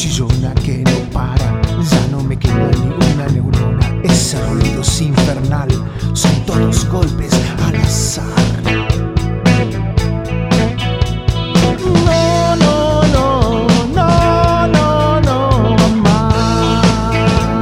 chillona que no para, ya no me queda ni una neurona. Ese ruido es infernal, son todos golpes al azar. No, no, no, no, no, no más.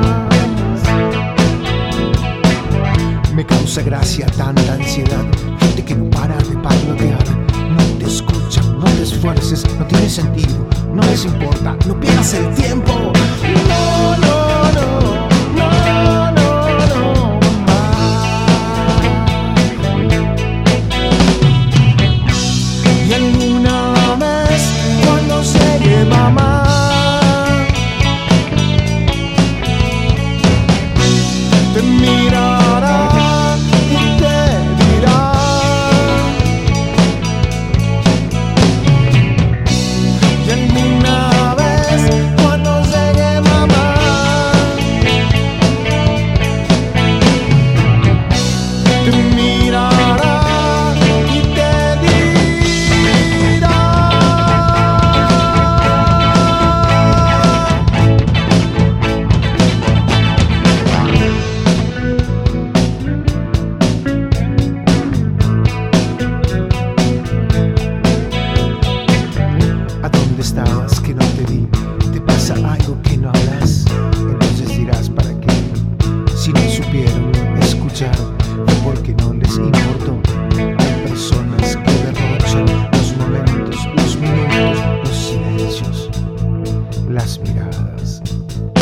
Me causa gracia tanta ansiedad, gente que no para de parlotear. No te escuchan, no te esfuerces, no tiene sentido, no les importa, no pierdas el tiempo. No, no, no, no, no, no más. Y alguna vez cuando llegue mamá, te mirará y te dirá: y alguna vez cuando llegue mamá, te mirará y te dirá. ¿A dónde estabas que no te vi? ¿Te pasa algo que no hablas? Entonces dirás: ¿para qué? Si no supieron escuchar, fue porque no les importó. Hay personas que derrochan los momentos, los minutos, los silencios, las miradas.